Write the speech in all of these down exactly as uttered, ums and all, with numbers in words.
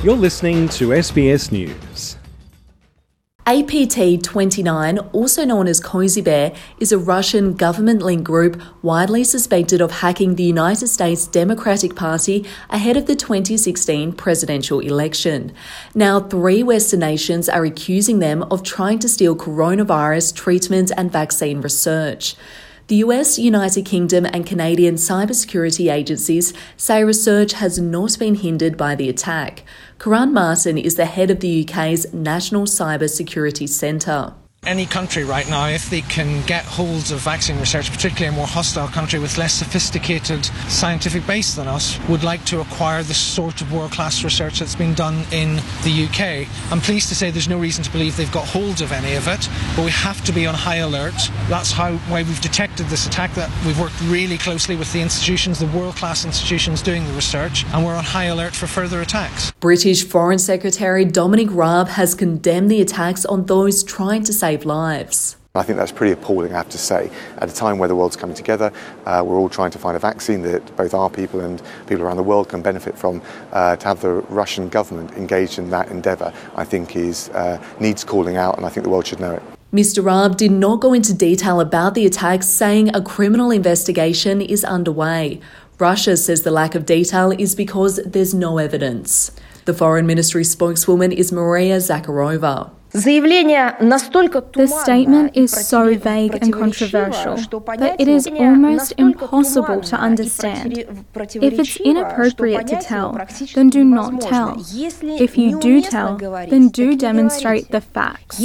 You're listening to S B S News. A P T twenty-nine, also known as Cozy Bear, is a Russian government-linked group widely suspected of hacking the United States Democratic Party ahead of the twenty sixteen presidential election. Now, three Western nations are accusing them of trying to steal coronavirus treatment and vaccine research. The U S, United Kingdom and Canadian cybersecurity agencies say research has not been hindered by the attack. Karan Martin is the head of the U K's National Cybersecurity Centre. Any country right now, if they can get hold of vaccine research, particularly a more hostile country with less sophisticated scientific base than us, would like to acquire the sort of world-class research that's been done in the U K. I'm pleased to say there's no reason to believe they've got hold of any of it, but we have to be on high alert. That's how why we've detected this attack, that we've worked really closely with the institutions, the world-class institutions doing the research, and we're on high alert for further attacks. British Foreign Secretary Dominic Raab has condemned the attacks on those trying to save lives. I think that's pretty appalling, I have to say. At a time where the world's coming together, uh, we're all trying to find a vaccine that both our people and people around the world can benefit from. Uh, to have the Russian government engaged in that endeavour, I think is uh, needs calling out, and I think the world should know it. Mister Raab did not go into detail about the attacks, saying a criminal investigation is underway. Russia says the lack of detail is because there's no evidence. The Foreign Ministry spokeswoman is Maria Zakharova. The statement is so vague and controversial that it is almost impossible to understand. If it's inappropriate to tell, then do not tell. If you do tell, then do demonstrate the facts.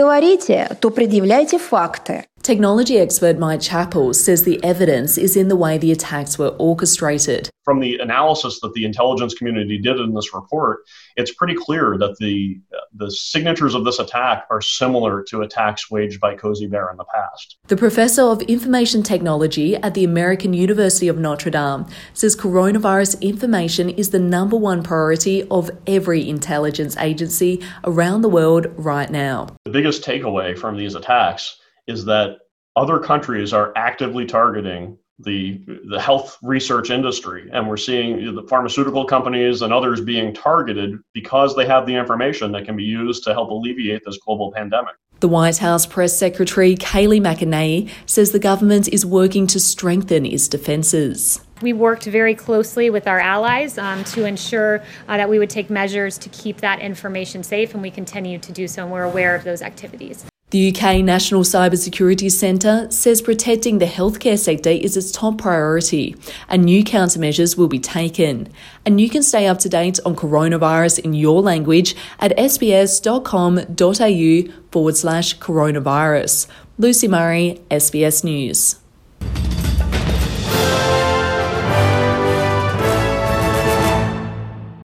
Technology expert Mike Chappell says the evidence is in the way the attacks were orchestrated. From the analysis that the intelligence community did in this report, it's pretty clear that the the signatures of this attack are similar to attacks waged by Cozy Bear in the past. The professor of information technology at the American University of Notre Dame says coronavirus information is the number one priority of every intelligence agency around the world right now. The biggest takeaway from these attacks is that other countries are actively targeting the the health research industry, and we're seeing the pharmaceutical companies and others being targeted because they have the information that can be used to help alleviate this global pandemic. The White House Press Secretary Kayleigh McEnany says the government is working to strengthen its defences. We worked very closely with our allies um, to ensure uh, that we would take measures to keep that information safe, and we continue to do so, and we're aware of those activities. The U K National Cybersecurity Centre says protecting the healthcare sector is its top priority, and new countermeasures will be taken. And you can stay up to date on coronavirus in your language at sbs.com.au forward slash coronavirus. Lucy Murray, S B S News.